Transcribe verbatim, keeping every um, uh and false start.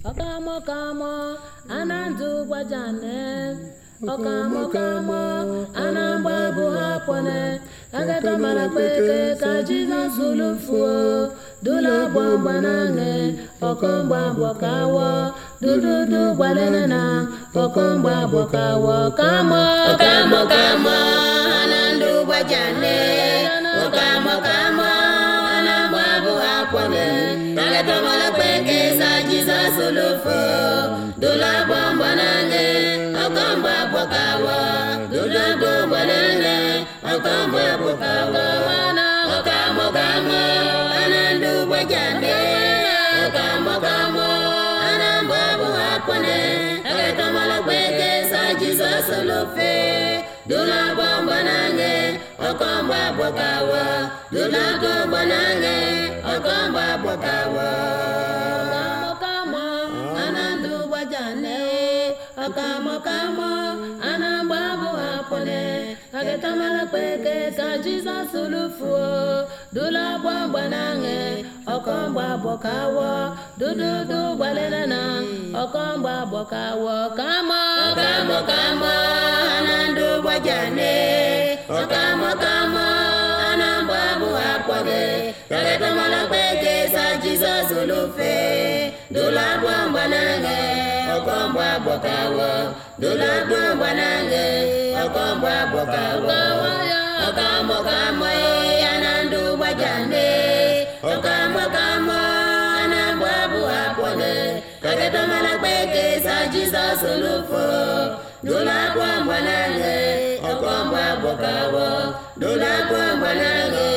Okamo kamo anandu wajane. Okamo kamo anamba buhapone. Agata malakweke kajiza sulufuo. Dula bomba nange. Okomba bokawo. Dududu walenana. Okomba bokawo. Kamo Okamo kamo anandu wajane. Okamo kamo anamba buhapone. Agata malakweke kajiza sulufuo. Dula bomba nange. Okomba bokawo. Dududu walenana. Okomba bokawo. Okamo kamo anandu wajane. Okamo kamo anamba buhapone. Agata malakweke kajiza sulufuo. Dula bomba nange. Okomba bokawo. Dududu walenana. Okomba bokawo. Okamo kamo anamba buhapone. Agata malakweke kajiza sulufuo. Dula bomba nange. Okomba bokawo. Dududu walenana. Okomba bokawo. Kamo Okamo kamo anandu wajane. Okamo kamo anamba buhapone. Agata malakweke kajiza sulufuo. Dula bomba nange. Okomba bokawo. Dula bomba nange. Okomba bokawo. Okamo kamo anandu wajane. Okamo kamo anamba buhapone. Agata malakweke kajiza sulufuo. Dula bomba nange. Okomba bokawo. Dula bomba nange.